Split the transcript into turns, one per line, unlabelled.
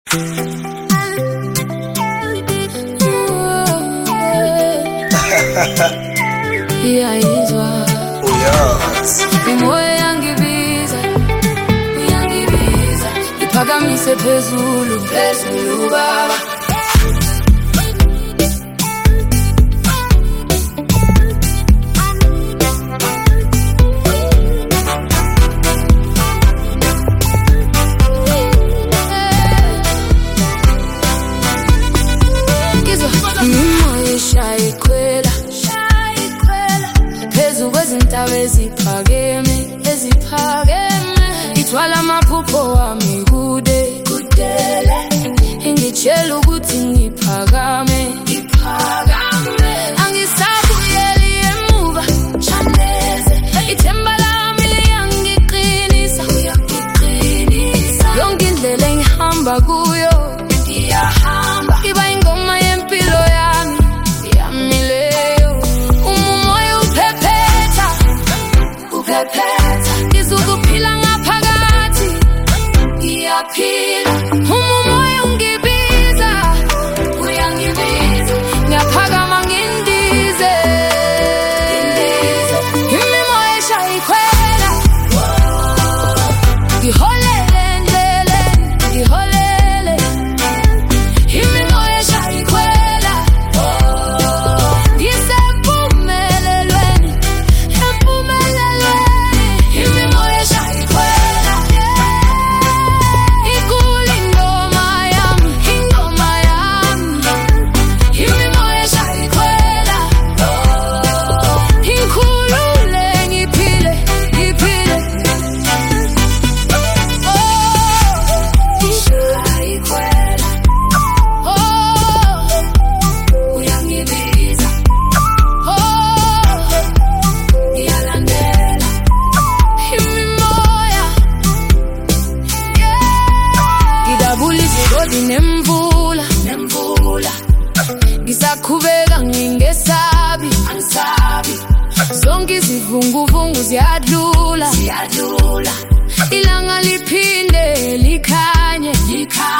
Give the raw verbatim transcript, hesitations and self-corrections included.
Iyayizwa
uyazi
umoya yangibiza uyangibiza iphakamise phezulu phezulu baba shayikwela shayikwela phezu kwezintaba eziphakeme eziphakeme ithwala amaphupho wami kude kudele ingitshela ukuthi ngiphakame ngiphakame angisabuyeli emuva chaneze ithemba lami liyangiqinisa uyangiqinisa yonke indlela engihamba kuyo ngiyahamba iba ingoma yempilo yami ngizukuphila ngaphakathi ngiyaphila umoya ungibiza uyangibiza ngiyaphakama ngindize imimoya eshayikhwela ngiholele endleleni ngiholele imimoya eshayikhwela ngisempumelelweni empumelelweni nemvula nemvula ngisakhubeka ngingesabi angisabi zonke izivunguvungu ziyadlula ziyadlula ilanga liphinde likhanye likhanye